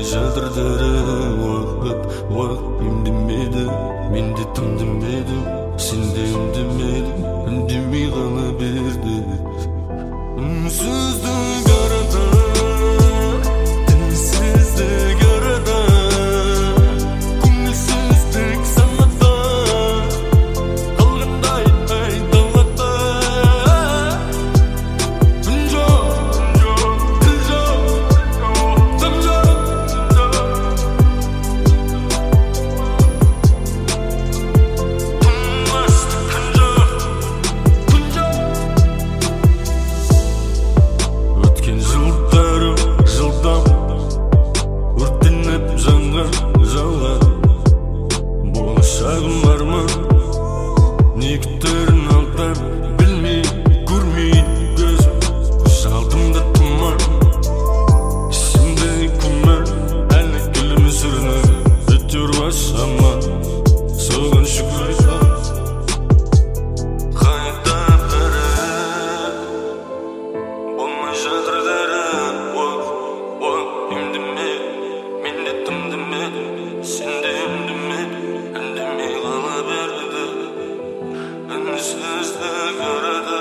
болмай жатырдары үндемеді, мен де тым демедім, сен де үндемедің, үндемей қала берді. Үнсіздік арада, тілсіздік арада, көңілсіздік санада, қалғандай айдалада. Үн жоқ, тіл жоқ, дым жоқ, тынбастық күн жоқ, күн жоқ. Өткен жылдарым жылдам өртеніп жанған жала, болашағым арман не күтерін алдап білмей көрмей көзім. Шалдымда тұман, ішімде күмән, әлі күлім сүрініп өтер башама, соған шүкір айтам. Қайда бәрі болмай жатырдары, үндемеді, мен де тым демедім, сен де үндемедің, үндемей қала берді. Үнсіздік арада,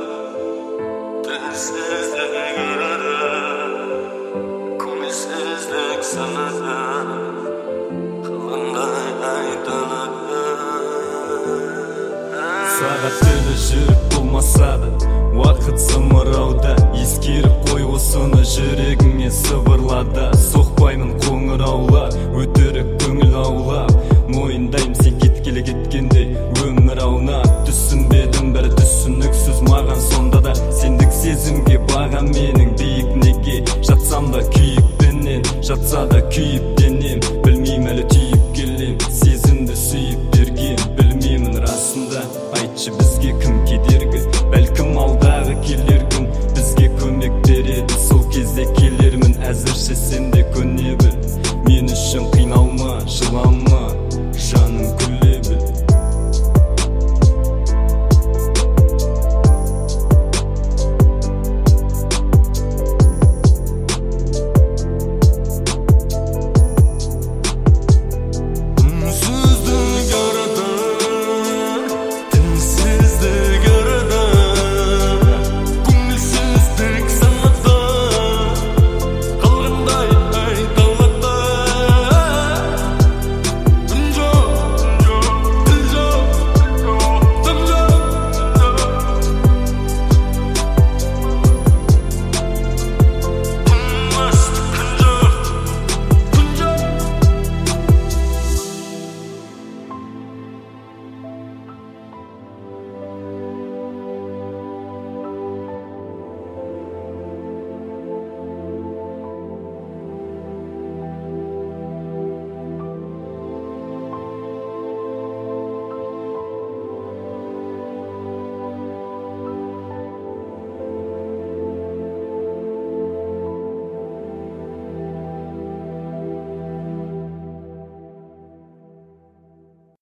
тілсіздік арада, көңілсіздік санада, қалғандай айдалада. Сағат тілі жүріп болмаса да, уақыт зымырауда. Ескеріп қой осыны, жүрегіңе сыбырлады. Соқпаймын қоңыраула, өтірік көңіл аулап. Мойындаймын сен кеткелі кеткенде өмір аунап. Түсінбедім бір түсініксіз маған сонда да, сендік сезімге бағам менің биік неге. Жатсам да күйікпенен, жатса да күйіп